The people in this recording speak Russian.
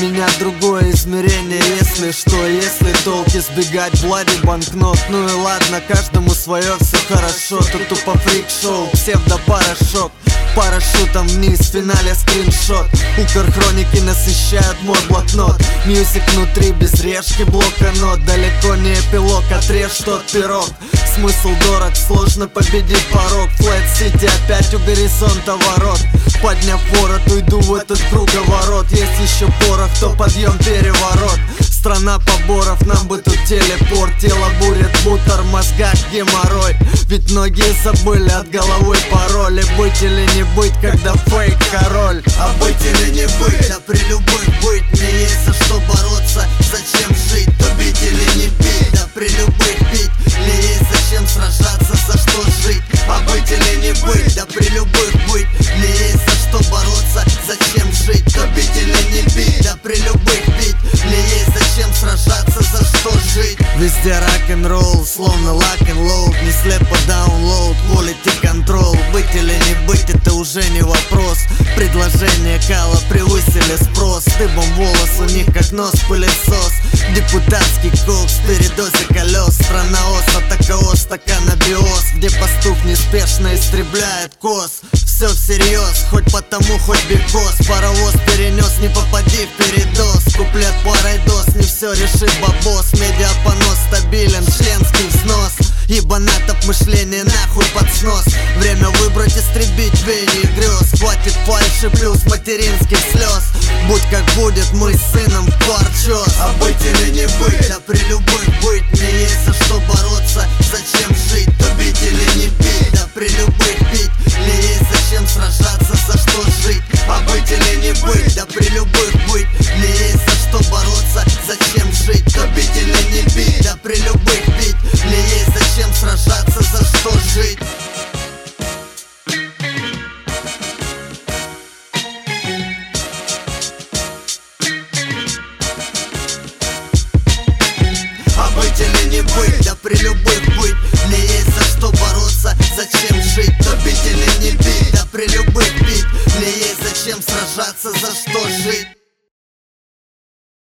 меня другое измерение. Если что, если толк избегать блади банкнот. Ну и ладно, каждому свое, все хорошо. Тут тупо фрик-шоу, псевдо-парашок. Парашютом вниз, в финале скриншот. Укр-хроники насыщают мой блокнот. Мьюзик внутри без решки блока нот. Далеко не эпилог, отрежь тот пирог. Смысл дорог, сложно победить порог. Флэт-сити опять у горизонта ворот. Подняв ворот, уйду в этот круговорот. Есть еще порох, то подъем переворот. Страна поборов, нам бы тут телепорт. Тело бурит, бутер, в мозгах геморрой. Ведь многие забыли от головы пароли. Быть или не быть, когда фейк король. А быть или не быть, а при любых быть. Мне есть за что бороться, зачем жить? То бить или не бить, да при любых бить. Мне есть зачем сражаться, за что жить? А быть или не быть, да при любых быть. Мне есть за что бороться, зачем жить? То бить или не бить, да при любых бить. Мне есть зачем сражаться, за что жить? Везде рок-н-ролл, словно лак-н-лоуд. Не слепо даунлоуд, quality control. Быть или не быть, это уже не вопрос. Предложение кала превысили спрос. Дыбом волос у них как нос пылесос. Депутатский кокс, передозе колес. Страна ос, атака ос, стаканобиоз. Где пастух неспешно истребляет коз. Все всерьез, хоть потому, хоть бекос. Паровоз перенес, не попади в передоз. Куплет парой доз, не все решит бабос. Медиапонос стабилен, членский взнос. Ебанатов мышление нахуй под снос. Время выбрать, истребить веяние грез. Хватит фальши плюс материнских слез. Будь как будет, мы с сыном в парчос. А быть или не